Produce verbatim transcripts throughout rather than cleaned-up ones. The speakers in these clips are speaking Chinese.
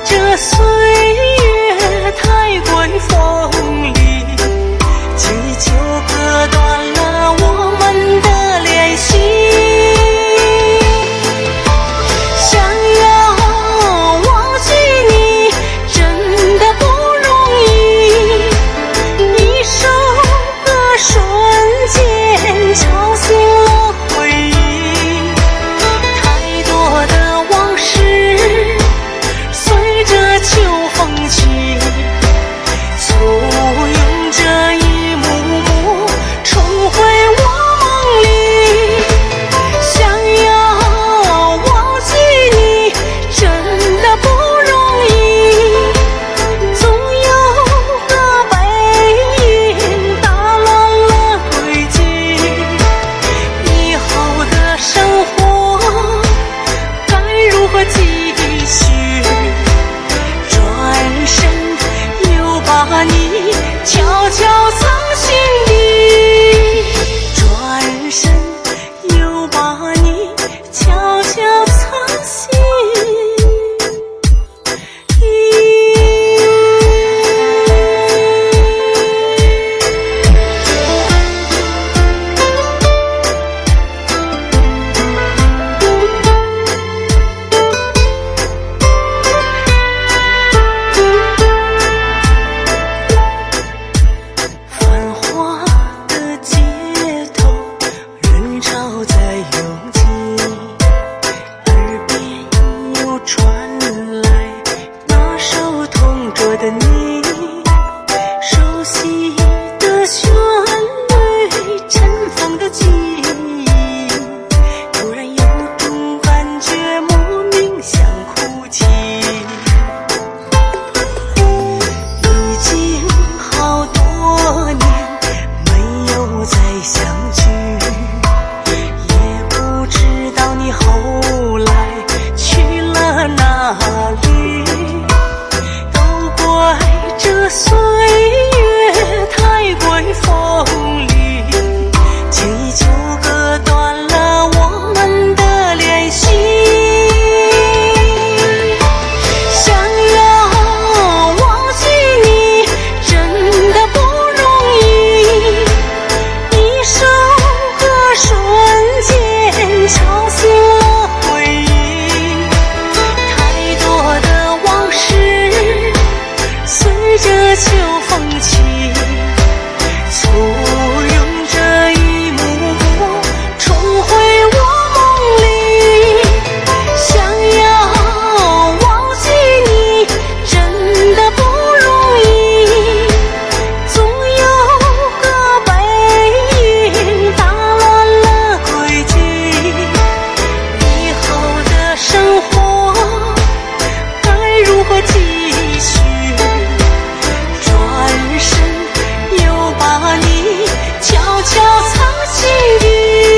这岁月太过锋利，轻易就割断了我们的联系。想要忘记你真的不容易，一首歌瞬间敲醒了回忆，太多的往事随着秋风起，簇拥着一幕幕重回我梦里。想要忘记你真的不容易，总有个背影打乱了轨迹。以后的生活该如何继续？转身又把你悄悄藏心底，转身又把你悄悄藏心底。繁华的街头，人潮在拥挤，耳边又传来那首同桌的你，熟悉的旋律，尘封的记忆，突然有种感觉莫名想哭泣。已经好多年没有再相聚，也不知道你后来去了哪里。都怪这岁月太过锋利，轻易就割断了我们的联系。想要忘记你真的不容易，一首歌瞬间敲醒了回忆，太多的往事随着秋风起，簇拥着一幕幕重回我梦里。想要忘记你真的不容易，总有个背影打乱了轨迹。以后的生活该如何继续？转身又把你悄悄藏心底。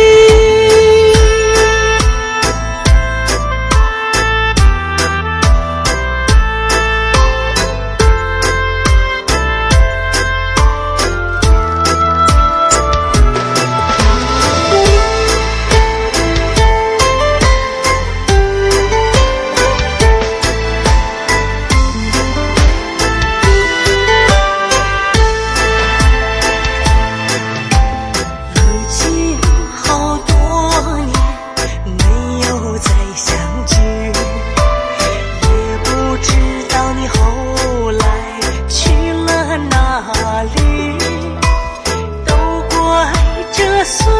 如今好多年没有再相聚，也不知道你后来去了哪里。都怪这岁